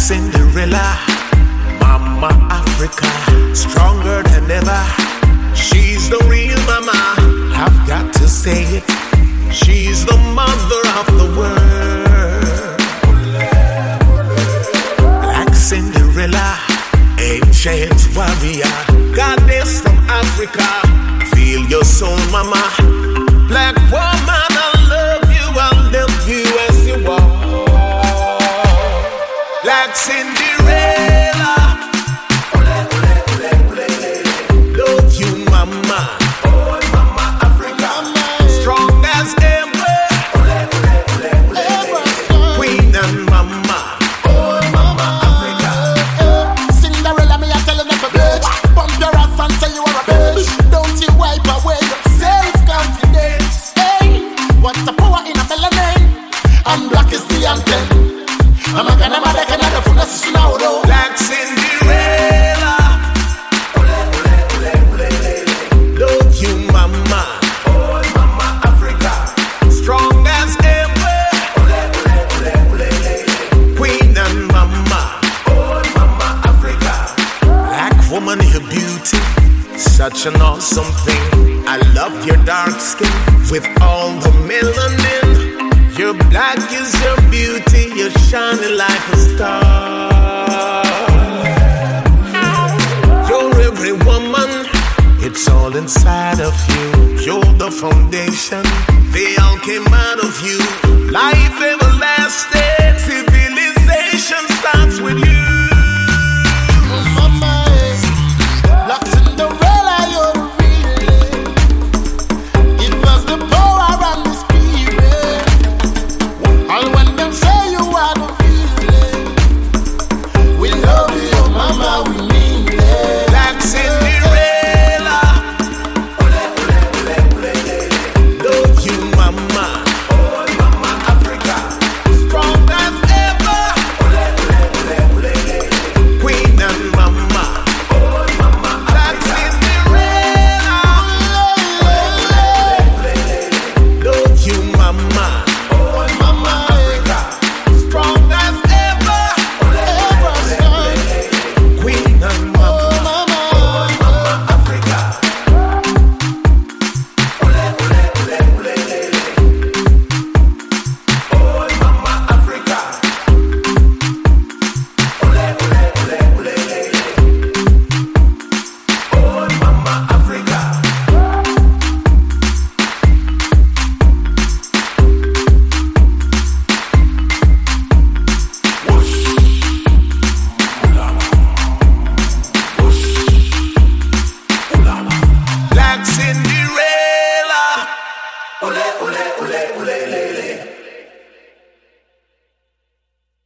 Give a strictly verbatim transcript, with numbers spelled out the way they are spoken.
Cinderella, Mama Africa, stronger than ever. She's the real mama, I've got to say it. She's the mother of the world. Black Cinderella, ancient warrior, goddess from Africa. Feel your soul, mama. Black woman, I love you, I love you as you are. Black Cinderella, love you, mama. Oh, mama Africa, strong as ever. Queen and mama. Oh, mama Africa. Cinderella, me a telling them to bitch. Bump your ass and say you are a bitch. Don't you wipe away your self-confidence. Hey, what's the power in a melanin? And black is the anthem. I'm a gonna make another full of snow. Black Cinderella, love you, mama. Oh, mama Africa, strong as ever. Queen and mama. Oh, mama Africa. Black woman, your beauty, such an awesome thing. I love your dark skin with all the melanin. Your black is your beauty, you're shining like a star. You're every woman, it's all inside of you. You're the foundation, they all came out of you. Life ever